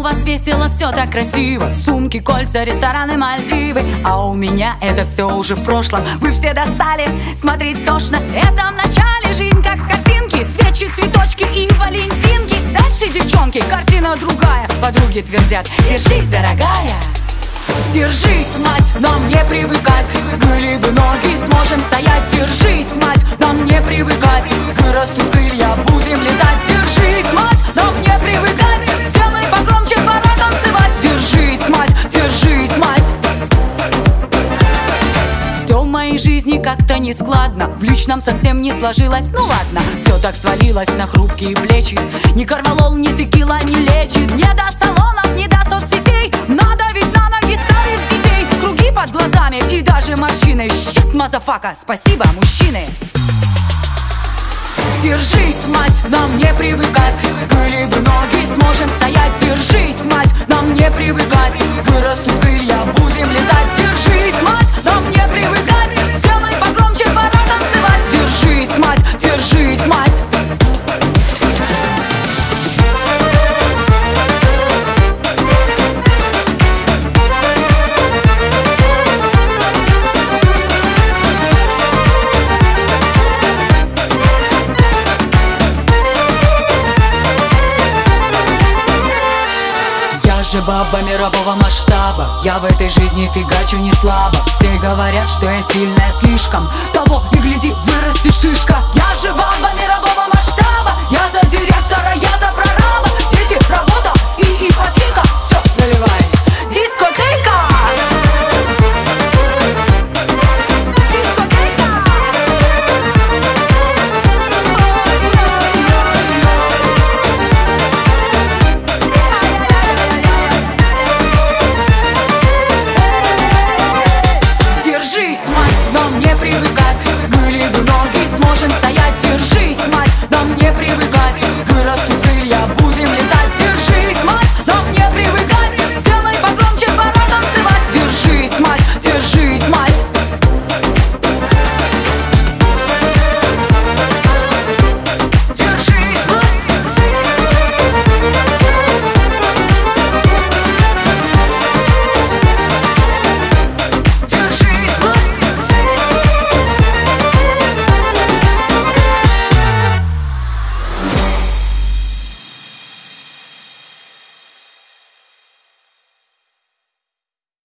вас весело, все так красиво. Сумки, кольца, рестораны, Мальдивы. А у меня это все уже в прошлом. Вы все достали, смотреть тошно. Это в начале жизнь как с картинки. Свечи, цветочки и валентинки. Дальше, девчонки, картина другая. Подруги твердят: держись, дорогая. Держись, мать, нам не привыкать. Глыбы ноги сможем стоять. Держись, мать, нам не привыкать. Вырастут крылья, будем летать. Держись, мать, нам не привыкать. Сделай погромче, пора танцевать. Держись, мать, держись, мать. Все в моей жизни как-то нескладно. В личном совсем не сложилось, ну ладно. Все так свалилось на хрупкие плечи. Ни корвалол, ни текила не лечит. Не до салонов, не до соцсетей. Надо ведь на ноги ставить детей. Круги под глазами и даже морщины. Щит, мазафака, спасибо, мужчины. Держись, мать, нам не привыкать. Глыбы ноги сможем стоять. Держись, мать, нам не привыкать. Вырастут крылья, будем летать. Держись, мать, нам не привыкать. Сделай погромче, пора танцевать. Держись, мать, держись, мать. Я же баба мирового масштаба. Я в этой жизни фигачу не слабо. Все говорят, что я сильная слишком. Того и гляди, вырастет шишка. Я же баба мирового